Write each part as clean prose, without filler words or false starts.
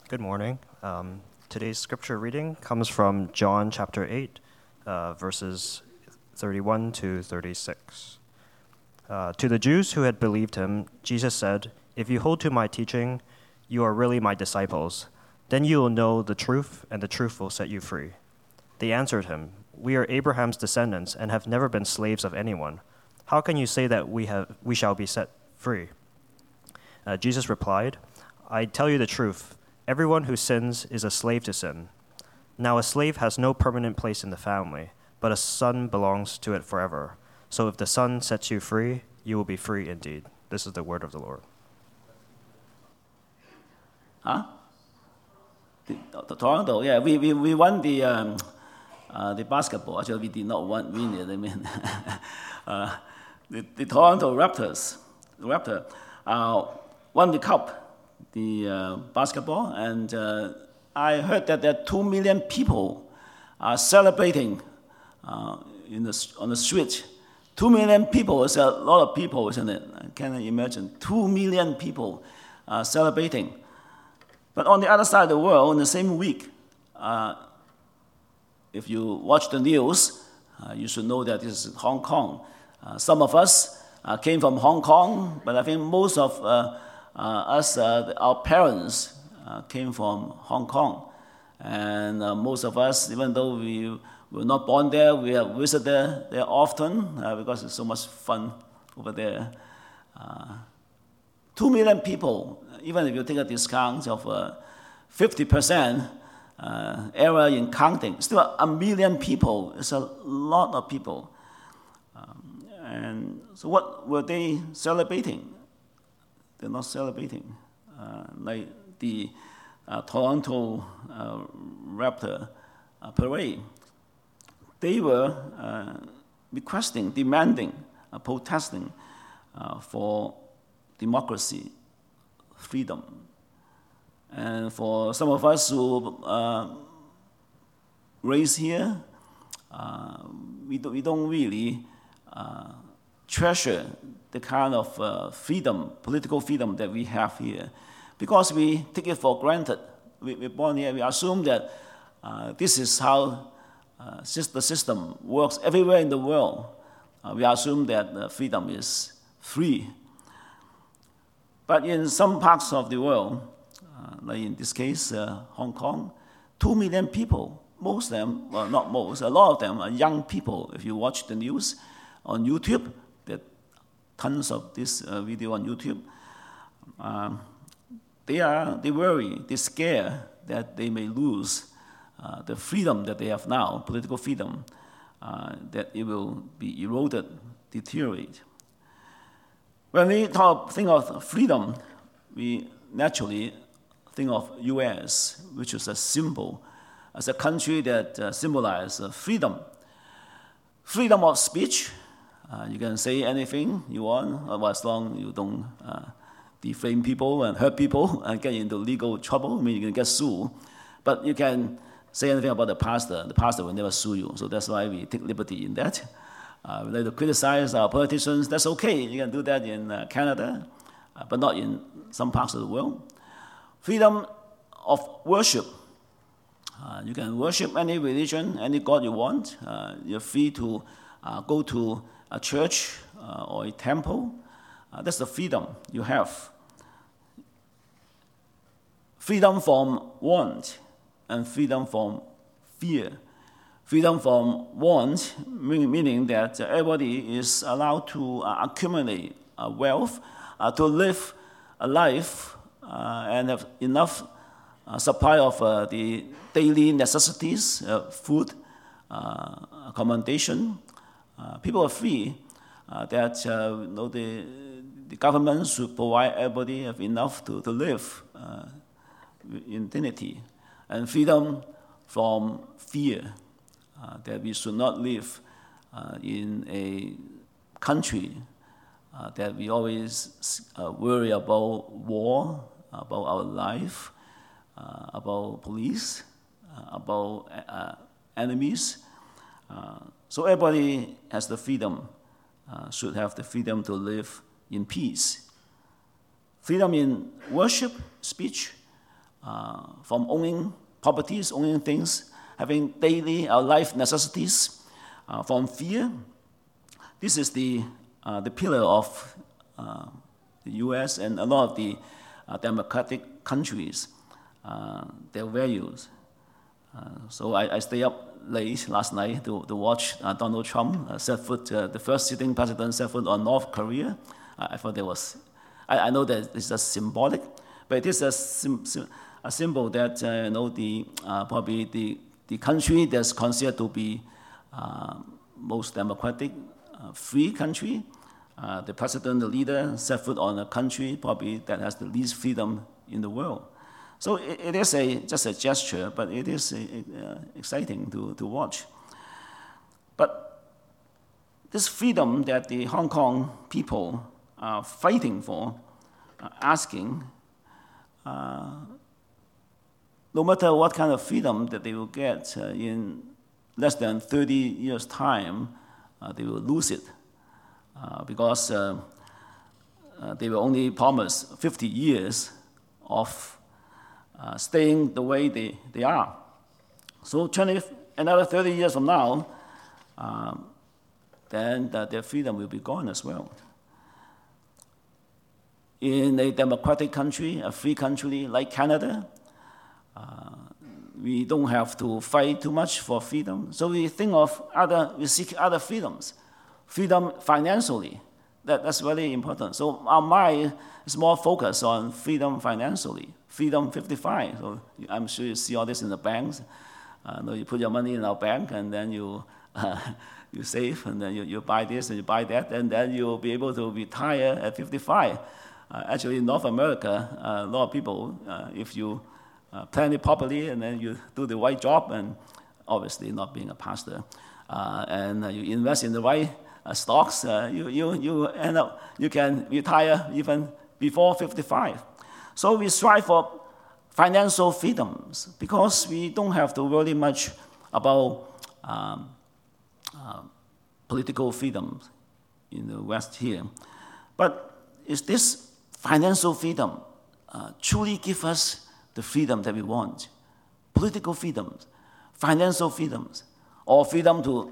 Good morning. Today's scripture reading comes from John chapter 8, verses 31 to 36. To the Jews who had believed him, Jesus said, "If you hold to my teaching, you are really my disciples. Then you will know the truth, and the truth will set you free." They answered him, "We are Abraham's descendants and have never been slaves of anyone. How can you say that we shall be set free?" Jesus replied, "I tell you the truth. Everyone who sins is a slave to sin. Now a slave has no permanent place in the family, but a son belongs to it forever. So if the Son sets you free, you will be free indeed." This is the word of the Lord. Toronto, yeah, we won the basketball. Actually, we did not win it. I mean, the Toronto Raptors won the cup. The basketball, and I heard that there are 2 million people are celebrating on the street. 2 million people is a lot of people, isn't it? I can't imagine 2 million people celebrating. But on the other side of the world, in the same week, if you watch the news, you should know that this is Hong Kong. Some of us came from Hong Kong, but I think most of our parents came from Hong Kong, and most of us, even though we were not born there, we have visited there often because it's so much fun over there. 2 million people, even if you take a discount of 50%, error in counting, still 1 million people. It's a lot of people. And so what were they celebrating? They're not celebrating. Like the Toronto Raptor parade. They were requesting, demanding, protesting for democracy, freedom. And for some of us who raised here, we don't really treasure the kind of freedom, political freedom that we have here, because we take it for granted. We're born here, we assume that this is how the system works everywhere in the world. We assume that freedom is free. But in some parts of the world, like in this case, Hong Kong, 2 million people, most of them, well, not most, a lot of them are young people. If you watch the news on YouTube, tons of this video on YouTube. They worry, they scare that they may lose the freedom that they have now, political freedom, that it will be eroded, deteriorate. When we think of freedom, we naturally think of U.S., which is a symbol, as a country that symbolizes freedom. Freedom of speech. You can say anything you want, as long as you don't defame people and hurt people and get into legal trouble. I mean, you can get sued. But you can say anything about the pastor. The pastor will never sue you. So that's why we take liberty in that. We like to criticize our politicians. That's okay. You can do that in Canada, but not in some parts of the world. Freedom of worship. You can worship any religion, any God you want. You're free to go to a church or a temple. That's the freedom you have. Freedom from want and freedom from fear. Freedom from want, meaning that everybody is allowed to accumulate wealth, to live a life and have enough supply of the daily necessities, food, accommodation. People are free that the government should provide everybody have enough to live in dignity. And freedom from fear, that we should not live in a country that we always worry about war, about our life, about police, about enemies. So everybody has the freedom, should have the freedom to live in peace. Freedom in worship, speech, from owning properties, owning things, having daily life necessities, from fear. This is the pillar of the U.S. and a lot of the democratic countries, their values. So I stayed up late last night to watch Donald Trump set foot, the first sitting president set foot on North Korea. I thought there was, I know that it's just symbolic, but it is a symbol that probably the country that's considered to be most democratic, free country. The president, the leader, set foot on a country probably that has the least freedom in the world. So it is just a gesture, but it is exciting to watch. But this freedom that the Hong Kong people are fighting for, asking, no matter what kind of freedom that they will get in less than 30 years' time, they will lose it because they were only promised 50 years of staying the way they are. So another 30 years from now, then their freedom will be gone as well. In a democratic country, a free country like Canada, we don't have to fight too much for freedom. So we seek other freedoms. Freedom financially, that's very important. So our mind is more focused on freedom financially. Freedom 55. So I'm sure you see all this in the banks. You put your money in our bank, and then you save, and then you buy this and you buy that, and then you'll be able to retire at 55. Actually, in North America, a lot of people, if you plan it properly and then you do the right job, and obviously not being a pastor, and you invest in the right stocks, you end up, you can retire even before 55. So we strive for financial freedoms because we don't have to worry much about political freedoms in the West here. But is this financial freedom truly give us the freedom that we want? Political freedoms, financial freedoms, or freedom to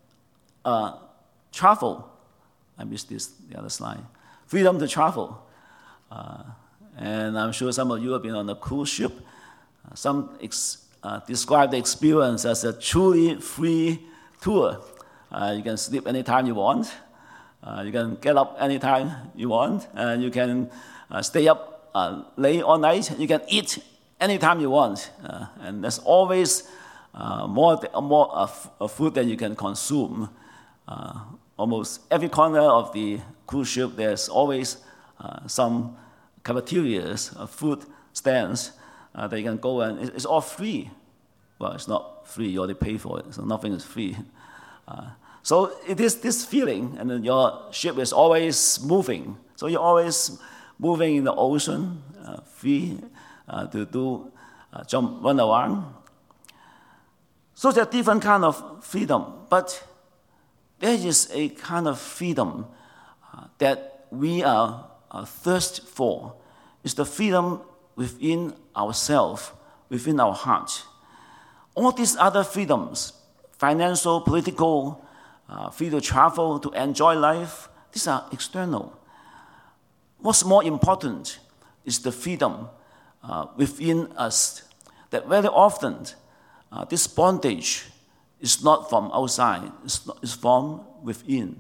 travel. I missed the other slide. Freedom to travel. And I'm sure some of you have been on a cruise ship. Some describe the experience as a truly free tour. You can sleep anytime you want. You can get up anytime you want. And you can stay up late all night. You can eat anytime you want. And there's always more food that you can consume. Almost every corner of the cruise ship, there's always some cafeterias, food stands that you can go, and it's all free. Well, it's not free, you already pay for it, so nothing is free. So it is this feeling, and then your ship is always moving. So you're always moving in the ocean, free to do run around. So there are different kind of freedom, but there is a kind of freedom that we are thirst for. Is the freedom within ourselves, within our heart. All these other freedoms, financial, political, free to travel, to enjoy life, these are external. What's more important is the freedom within us, that very often this bondage is not from outside, it's from within.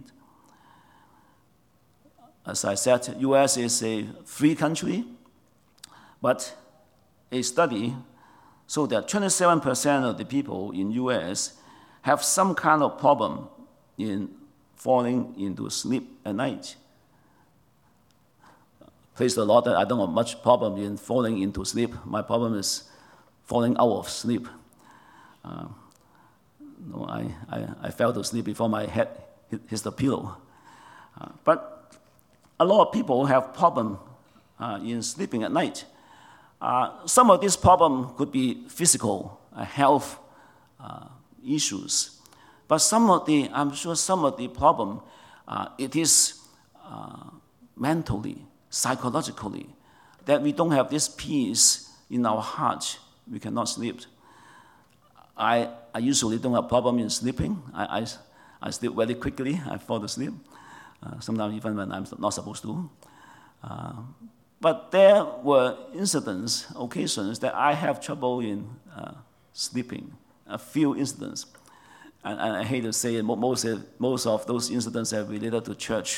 As I said, U.S. is a free country, but a study showed that 27% of the people in U.S. have some kind of problem in falling into sleep at night. Praise the Lord that I don't have much problem in falling into sleep. My problem is falling out of sleep. I fell to sleep before my head hits the pillow. But a lot of people have problem in sleeping at night. Some of this problem could be physical, health issues. But I'm sure some of the problem, it is mentally, psychologically, that we don't have this peace in our heart, we cannot sleep. I usually don't have problem in sleeping. I sleep very quickly. I fall asleep. Sometimes even when I'm not supposed to. But there were occasions that I have trouble in sleeping. A few incidents. And I hate to say it, most of those incidents are related to church.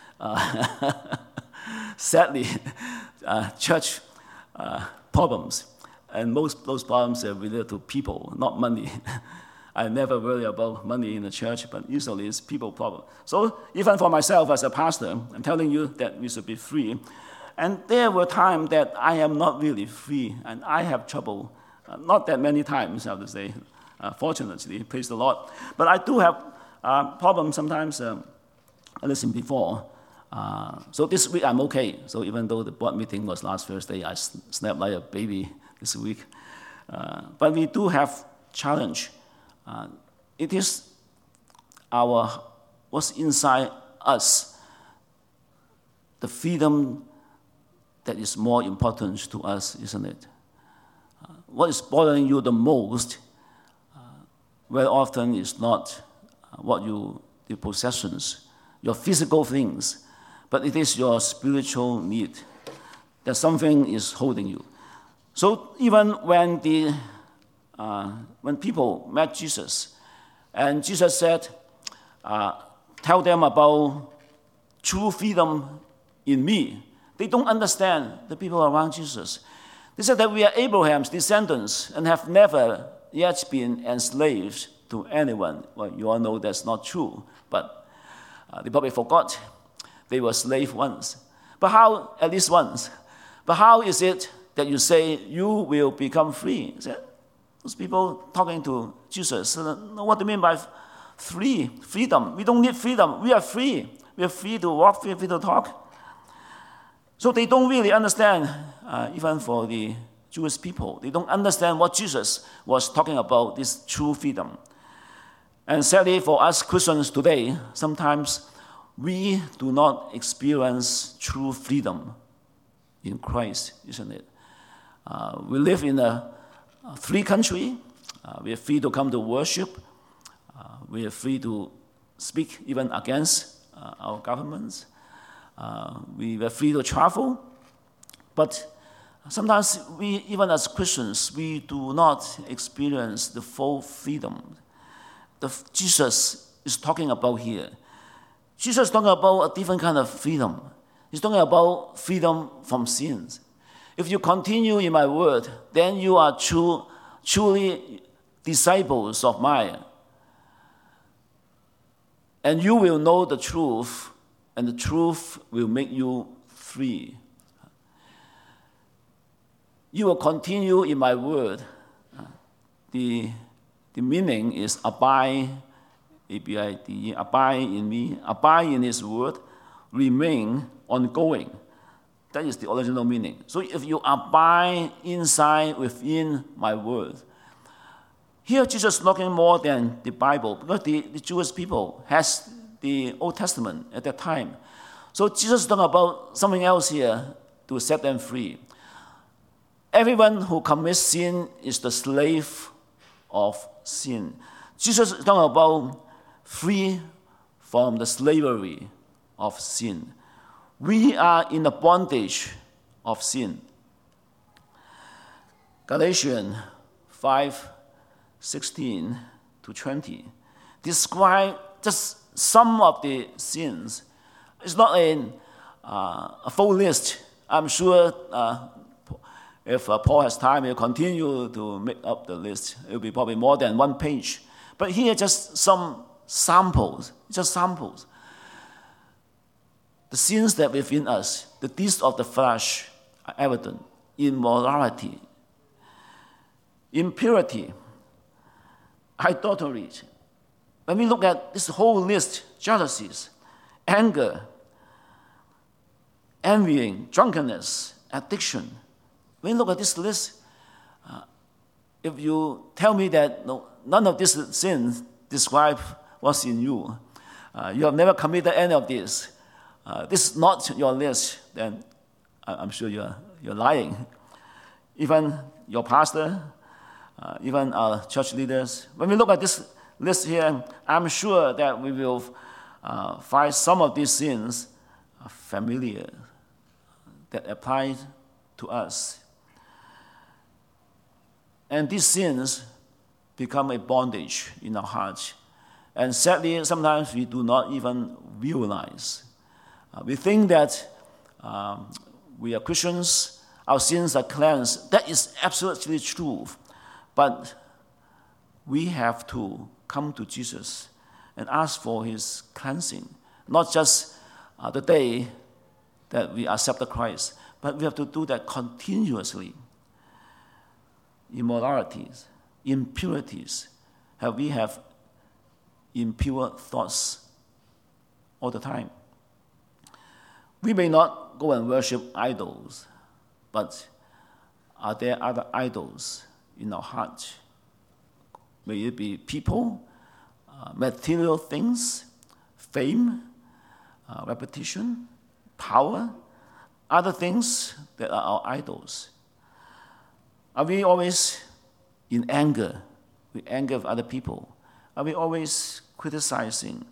Sadly, church problems. And most those problems are related to people, not money. I never worry about money in the church, but usually it's people problem. So even for myself as a pastor, I'm telling you that we should be free. And there were times that I am not really free, and I have trouble. Not that many times, I have to say, fortunately, praise the Lord. But I do have problems sometimes, I listened before. So this week I'm okay. So even though the board meeting was last Thursday, I slept like a baby this week. But we do have challenge. It is what's inside us, the freedom that is more important to us, isn't it? What is bothering you the most very often is not the possessions, your physical things, but it is your spiritual need, that something is holding you. So even when people met Jesus, and Jesus said, tell them about true freedom in me, they don't understand the people around Jesus. They said that we are Abraham's descendants and have never yet been enslaved to anyone. Well, you all know that's not true, but they probably forgot they were slaves once. But how, at least once, but how is it that you say you will become free? Those people talking to Jesus said, what do you mean by freedom? We don't need freedom. We are free. We are free to walk, free to talk. So they don't really understand, even for the Jewish people. They don't understand what Jesus was talking about, this true freedom. And sadly, for us Christians today, sometimes we do not experience true freedom in Christ, isn't it? We live in a free country. We are free to come to worship. We are free to speak even against our governments. We were free to travel, but sometimes we, even as Christians, we do not experience the full freedom that Jesus is talking about here. Jesus is talking about a different kind of freedom. He's talking about freedom from sins. If you continue in my word, then you are truly disciples of mine. And you will know the truth, and the truth will make you free. You will continue in my word. The meaning is abide, A-B-I-D-E, abide in me, abide in his word, remain ongoing. That is the original meaning. So if you abide inside within my word, here Jesus is talking more than the Bible, because the Jewish people has the Old Testament at that time. So Jesus is talking about something else here to set them free. Everyone who commits sin is the slave of sin. Jesus is talking about free from the slavery of sin. We are in the bondage of sin. Galatians 5:16 to 20 describe just some of the sins. It's not a full list. I'm sure if Paul has time, he'll continue to make up the list. It will be probably more than one page. But here, just some samples, just samples. The sins that within us, the deeds of the flesh, are evident. Immorality, impurity, idolatry. When we look at this whole list, jealousies, anger, envying, drunkenness, addiction. When you look at this list, if you tell me that none of these sins describe what's in you, you have never committed any of this, this is not your list, then I'm sure you're lying. even your pastor, even our church leaders. When we look at this list here, I'm sure that we will find some of these sins familiar, that apply to us. And these sins become a bondage in our hearts. And sadly, sometimes we do not even realize. We think that we are Christians, our sins are cleansed. That is absolutely true. But we have to come to Jesus and ask for his cleansing. Not just the day that we accept Christ, but we have to do that continuously. Immoralities, impurities, we have impure thoughts all the time. We may not go and worship idols, but are there other idols in our heart? May it be people, material things, fame, repetition, power, other things that are our idols. Are we always in anger, with anger of other people? Are we always criticizing,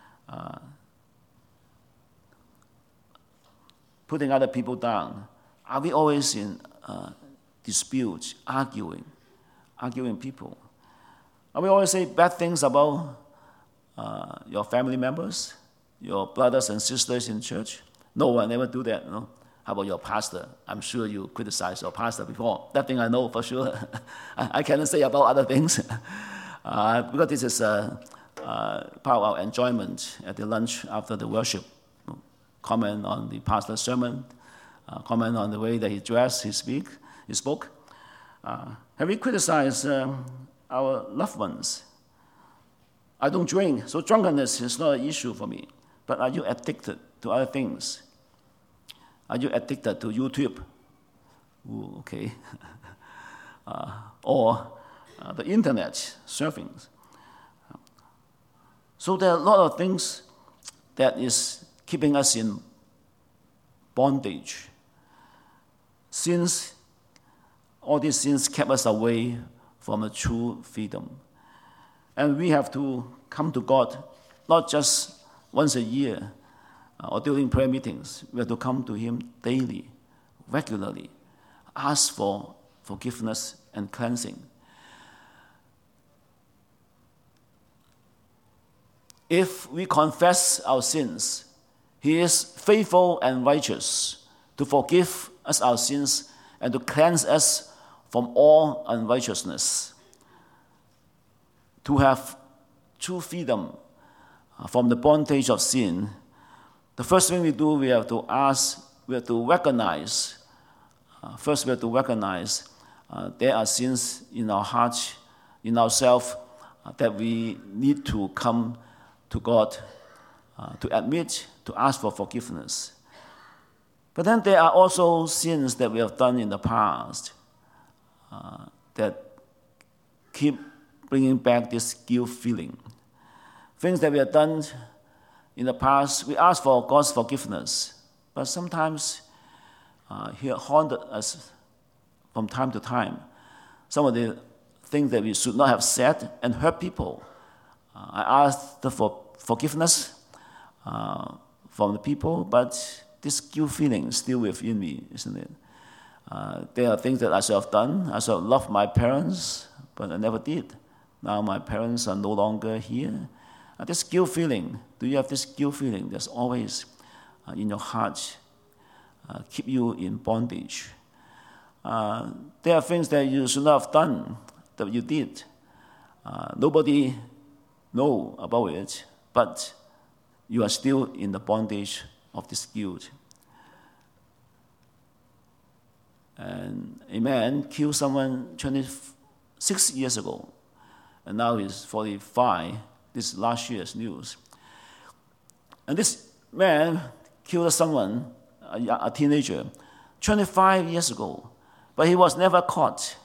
putting other people down? Are we always in disputes, arguing people? Are we always say bad things about your family members, your brothers and sisters in church? No, I never do that. No. How about your pastor? I'm sure you criticized your pastor before. That thing I know for sure. I cannot say about other things because this is part of our enjoyment at the lunch after the worship. Comment on the pastor's sermon, comment on the way that he dressed, he spoke. Have we criticized our loved ones? I don't drink, so drunkenness is not an issue for me. But are you addicted to other things? Are you addicted to YouTube? Ooh, okay. Or the internet, surfing. So there are a lot of things that is keeping us in bondage. Since all these sins kept us away from a true freedom. And we have to come to God, not just once a year or during prayer meetings. We have to come to him daily, regularly, ask for forgiveness and cleansing. If we confess our sins, he is faithful and righteous to forgive us our sins and to cleanse us from all unrighteousness. To have true freedom from the bondage of sin, the first thing we do, we have to recognize. First, we have to recognize there are sins in our heart, in ourselves, that we need to come to God to admit, to ask for forgiveness. But then there are also sins that we have done in the past that keep bringing back this guilt feeling. Things that we have done in the past, we ask for God's forgiveness, but sometimes he haunted us from time to time. Some of the things that we should not have said and hurt people. I asked for forgiveness from the people, but this guilt feeling is still within me, isn't it? There are things that I should have done. I should have loved my parents, but I never did. Now my parents are no longer here. This guilt feeling, do you have this guilt feeling that's always in your heart, keep you in bondage? There are things that you should not have done that you did. Nobody know about it, but you are still in the bondage of this guilt. And a man killed someone 26 years ago, and now he's 45. This last year's news. And this man killed someone, a teenager, 25 years ago, but he was never caught.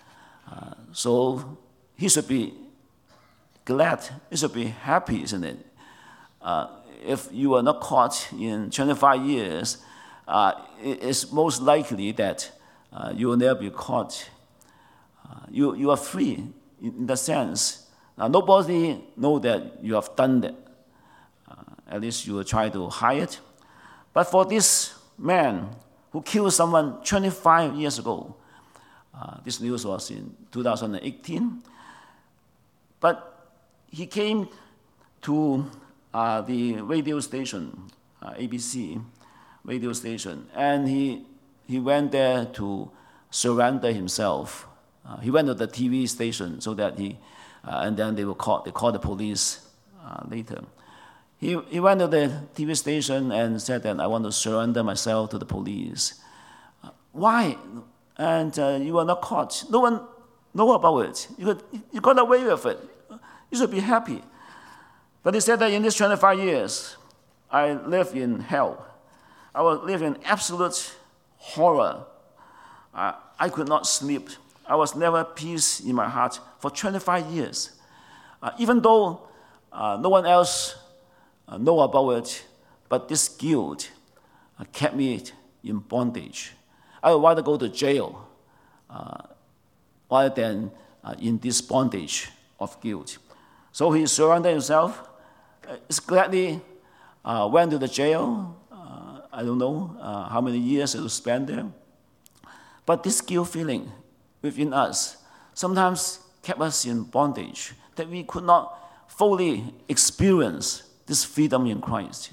So he should be glad, he should be happy, isn't it? If you are not caught in 25 years, it's most likely that You will never be caught. You are free in that sense. Nobody know that you have done that. At least you will try to hide it. But for this man who killed someone 25 years ago, this news was in 2018, but he came to the radio station, ABC radio station, and he went there to surrender himself. He went to the TV station so that and then they call the police later. He went to the TV station and said that I want to surrender myself to the police. Why? And you were not caught. No one know about it. You got away with it. You should be happy. But he said that in these 25 years, I lived in hell. I was living in absolute horror. I could not sleep. I was never peace in my heart for 25 years. Even though no one else know about it, but this guilt kept me in bondage. I would rather go to jail rather than in this bondage of guilt. So he surrendered himself. He gladly went to the jail. I don't know how many years he will spend there. But this guilt feeling within us sometimes kept us in bondage, that we could not fully experience this freedom in Christ.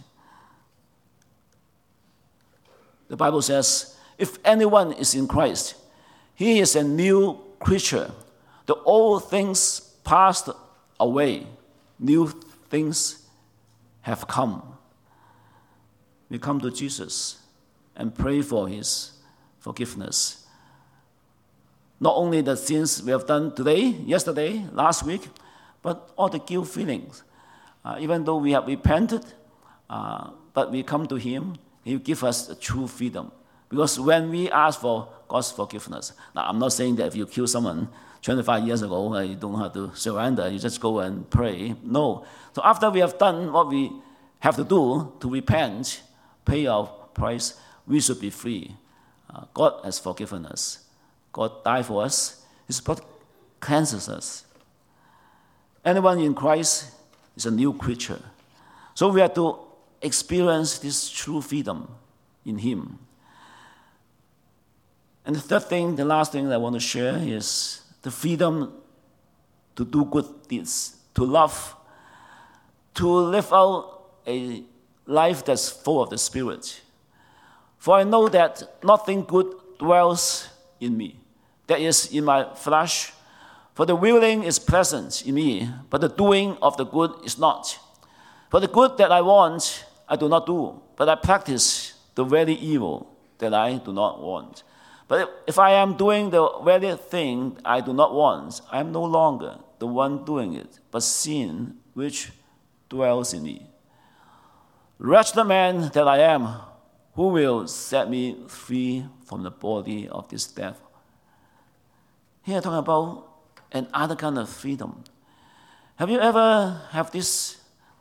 The Bible says, if anyone is in Christ, he is a new creature. The old things passed away. New things have come. We come to Jesus and pray for his forgiveness. Not only the sins we have done today, yesterday, last week, but all the guilt feelings. Even though we have repented, but we come to him, he will give us a true freedom. Because when we ask for God's forgiveness, now I'm not saying that if you kill someone 25 years ago, you don't have to surrender, you just go and pray. No. So after we have done what we have to do to repent, pay our price, we should be free. God has forgiven us. God died for us. His blood cleanses us. Anyone in Christ is a new creature. So we have to experience this true freedom in him. And the third thing, the last thing that I want to share is the freedom to do good deeds, to love, to live out a life that's full of the Spirit. For I know that nothing good dwells in me, that is in my flesh. For the willing is present in me, but the doing of the good is not. For the good that I want, I do not do, but I practice the very evil that I do not want. But if I am doing the very thing I do not want, I am no longer the one doing it, but sin which dwells in me. Wretched man that I am, who will set me free from the body of this death? Here I'm talking about another kind of freedom. Have you ever have this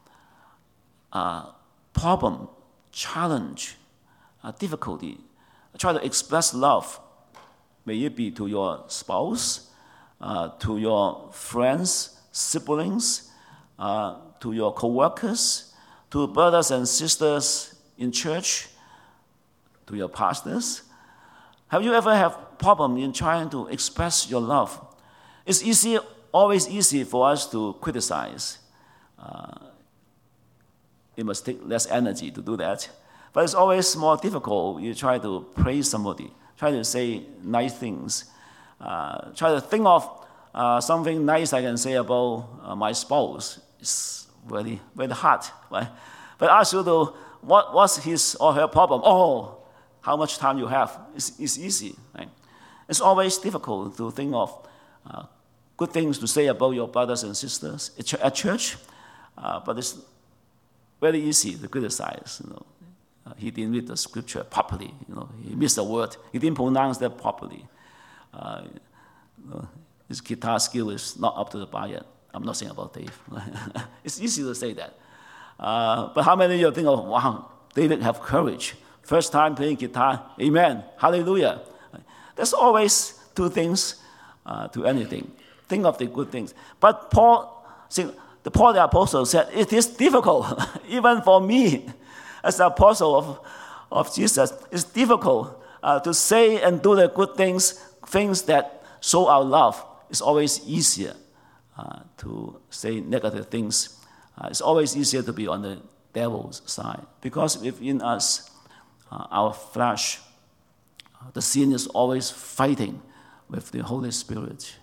problem, challenge, difficulty, try to express love? May it be to your spouse, to your friends, siblings, to your co-workers, to brothers and sisters in church, to your pastors. Have you ever have problem in trying to express your love? It's always easy for us to criticize. It must take less energy to do that. But it's always more difficult. You try to praise somebody, try to say nice things, try to think of something nice I can say about my spouse. It's very, very hard, right? But ask you to, what's his or her problem? Oh, how much time you have? It's easy, right? It's always difficult to think of good things to say about your brothers and sisters at church, but it's very easy to criticize. He didn't read the scripture properly. He missed a word. He didn't pronounce that properly. His guitar skill is not up to the bar yet. I'm not saying about Dave. It's easy to say that. But how many of you think, wow, David have courage. First time playing guitar, amen, hallelujah. There's always two things to anything. Think of the good things. But Paul the apostle said, it is difficult, even for me, as the apostle of Jesus, it's difficult to say and do the good things that show our love. It's always easier to say negative things. It's always easier to be on the devil's side, because within us, our flesh, the sin is always fighting with the Holy Spirit.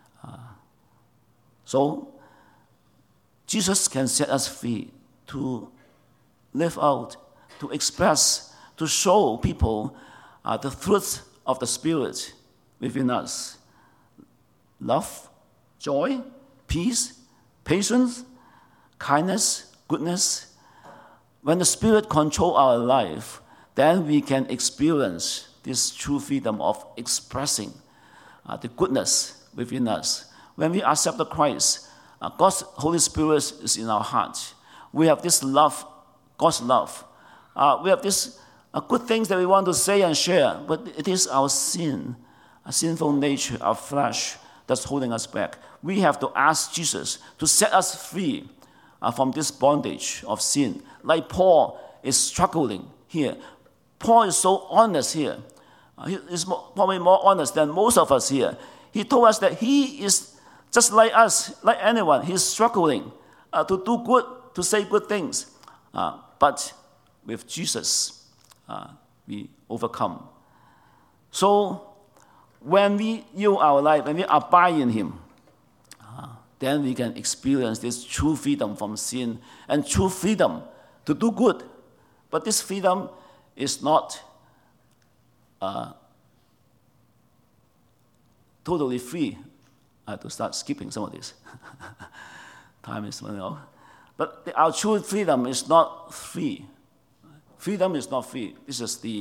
So Jesus can set us free to live out, to express, to show people the fruit of the Spirit within us. Love, joy, peace, patience, kindness, goodness. When the Spirit controls our life, then we can experience this true freedom of expressing the goodness within us. When we accept Christ, God's Holy Spirit is in our heart. We have this love, God's love. We have these good things that we want to say and share, but it is our sin, a sinful nature, our flesh, that's holding us back. We have to ask Jesus to set us free from this bondage of sin. Like Paul is struggling here. Paul is so honest here. He is probably more honest than most of us here. He told us that he is just like us, like anyone. He's struggling to do good, to say good things. But with Jesus, we overcome. So when we yield our life, when we abide in Him, then we can experience this true freedom from sin and true freedom to do good. But this freedom is not totally free. I have to start skipping some of this. Time is running out. But our true freedom is not free. Freedom is not free. This is the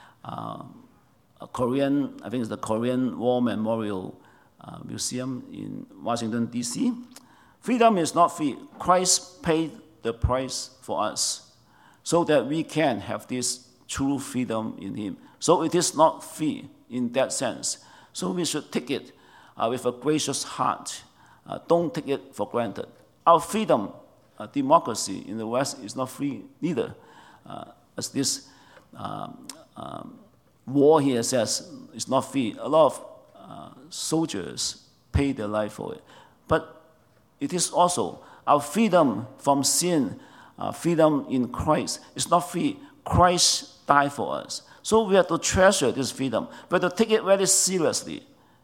Korean, I think it's the Korean War Memorial Museum in Washington, D.C. Freedom is not free. Christ paid the price for us so that we can have this true freedom in Him. So it is not free in that sense. So we should take it with a gracious heart. Don't take it for granted. Our freedom, democracy in the West is not free neither. As this war here says, it's not free. A lot of soldiers pay their life for it. But it is also our freedom from sin, freedom in Christ. It's not free. Christ died for us. So we have to treasure this freedom. We have to take it very seriously.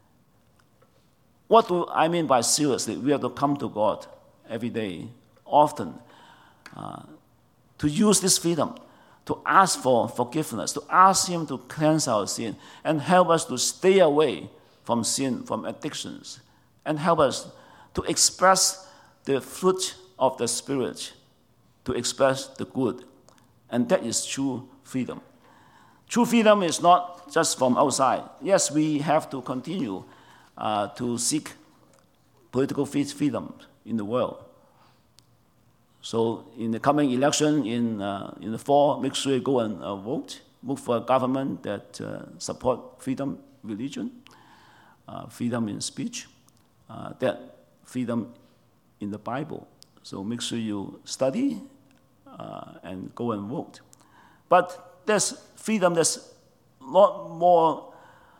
What do I mean by seriously? We have to come to God every day, often, to use this freedom, to ask for forgiveness, to ask Him to cleanse our sin, and help us to stay away from sin, from addictions, and help us to express the fruit of the Spirit, to express the good. And that is true freedom. True freedom is not just from outside. Yes, we have to continue to seek political freedom in the world. So in the coming election in the fall, make sure you go and vote. Vote for a government that support freedom, religion, freedom in speech, that freedom in the Bible. So make sure you study and go and vote. But there's freedom that's a lot more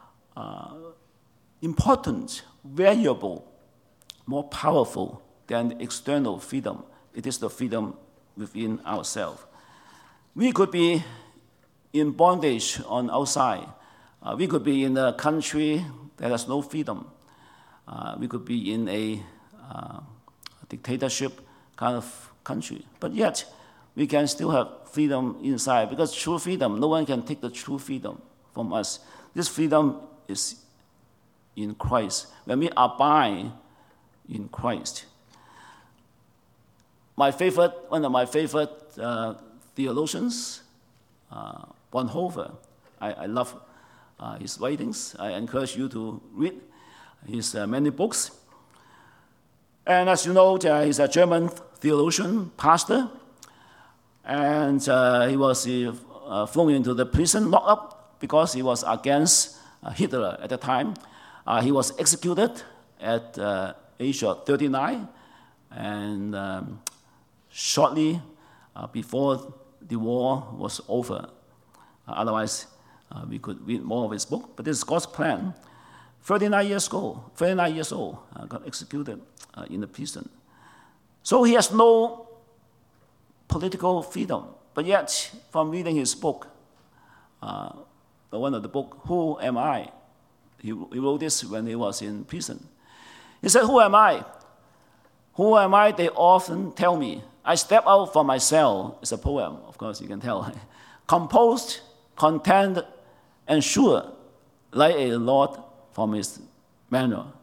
important, valuable, more powerful than the external freedom. It is the freedom within ourselves. We could be in bondage on outside. We could be in a country that has no freedom. We could be in a dictatorship kind of country. But yet, we can still have freedom inside, because true freedom, no one can take the true freedom from us. This freedom is in Christ. When we abide in Christ. One of my favorite theologians, Bonhoeffer. I love his writings. I encourage you to read his many books. And as you know, he's a German theologian, pastor, and he was thrown into the prison, locked up, because he was against Hitler at the time. He was executed at age of 39, and shortly before the war was over. Otherwise, we could read more of his book. But this is God's plan. 39 years old, got executed in the prison. So he has no political freedom. But yet, from reading his book, one of the book, Who Am I? He wrote this when he was in prison. He said, who am I? Who am I? They often tell me. I step out from my cell. It's a poem, of course, you can tell. Composed, content, and sure, like a lord from his manual.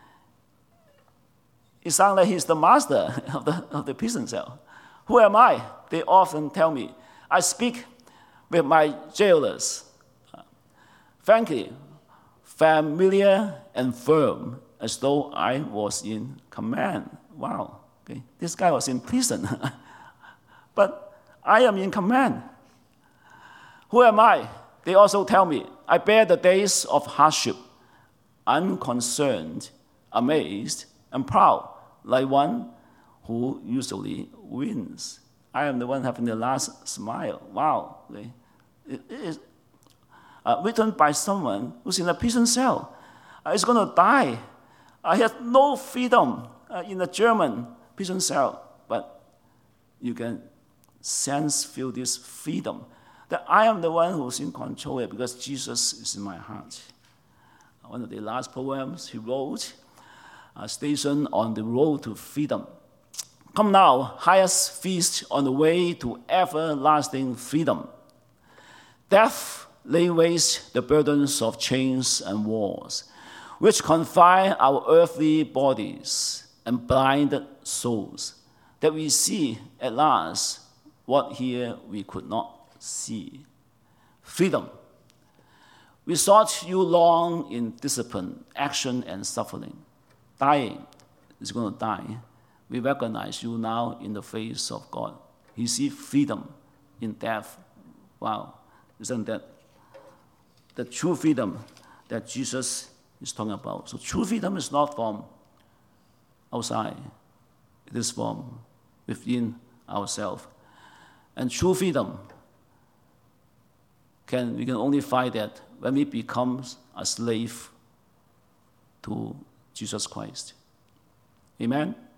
It sounds like he's the master of the prison cell. Who am I? They often tell me. I speak with my jailers. Frankly, familiar and firm, as though I was in command. Wow, okay. This guy was in prison. But I am in command. Who am I? They also tell me, I bear the days of hardship, unconcerned, amazed, and proud, like one who usually wins. I am the one having the last smile. Wow. It is written by someone who's in a prison cell. He's going to die. I have no freedom in a German prison cell, but you can feel this freedom, that I am the one who's in control here because Jesus is in my heart. One of the last poems he wrote, Station on the Road to Freedom. Come now, highest feast on the way to everlasting freedom. Death lay waste the burdens of chains and walls, which confine our earthly bodies and blind souls, that we see at last what here we could not see. Freedom. We sought you long in discipline, action, and suffering. Dying is going to die. We recognize you now in the face of God. You see freedom in death. Wow. Isn't that the true freedom that Jesus is talking about? So true freedom is not from outside. It is from within ourselves. And true freedom, we can only find that when we become a slave to Jesus Christ. Amen?